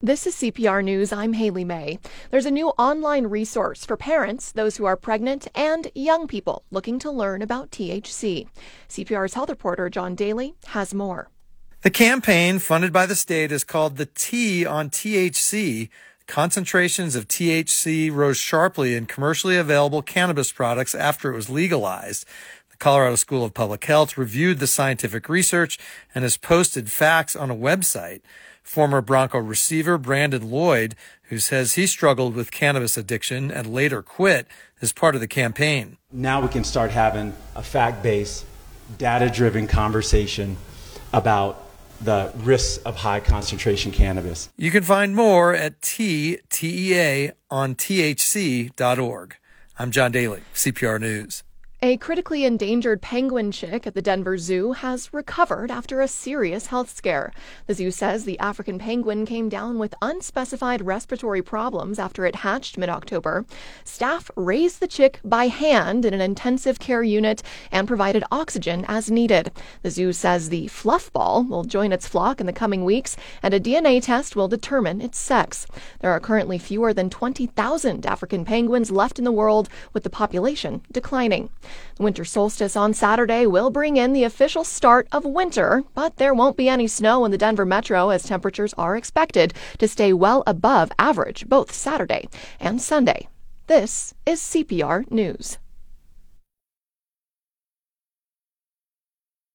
This is CPR News. I'm Haley May. There's a new online resource for parents, those who are pregnant, and young people looking to learn about THC. CPR's health reporter John Daly has more. The campaign, funded by the state, is called the T on THC. Concentrations of THC rose sharply in commercially available cannabis products after it was legalized. The Colorado School of Public Health reviewed the scientific research and has posted facts on a website. Former Bronco receiver Brandon Lloyd, who says he struggled with cannabis addiction and later quit, is part of the campaign. Now we can start having a fact-based, data-driven conversation about the risks of high concentration cannabis. You can find more at TEA-on-THC.org. I'm John Daly, CPR News. A critically endangered penguin chick at the Denver Zoo has recovered after a serious health scare. The zoo says the African penguin came down with unspecified respiratory problems after it hatched mid-October. Staff raised the chick by hand in an intensive care unit and provided oxygen as needed. The zoo says the fluffball will join its flock in the coming weeks, and a DNA test will determine its sex. There are currently fewer than 20,000 African penguins left in the world, with the population declining. The winter solstice on Saturday will bring in the official start of winter, but there won't be any snow in the Denver metro as temperatures are expected to stay well above average both Saturday and Sunday. This is CPR News.